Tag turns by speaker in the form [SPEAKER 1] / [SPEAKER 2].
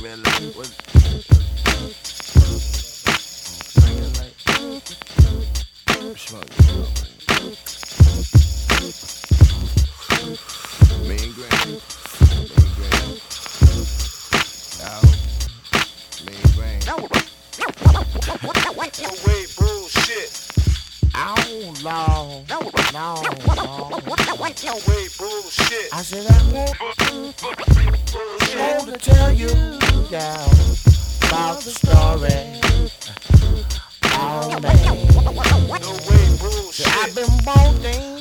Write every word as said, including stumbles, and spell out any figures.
[SPEAKER 1] man, like, what? Mean Green, Mean Green, out, Mean Green.
[SPEAKER 2] No way, bullshit.
[SPEAKER 1] Ow, long, long, long.
[SPEAKER 2] No way, bullshit.
[SPEAKER 1] I said I want, want to tell you, yeah, about the story. Oh man,
[SPEAKER 2] No way, bullshit.
[SPEAKER 1] I've been wanting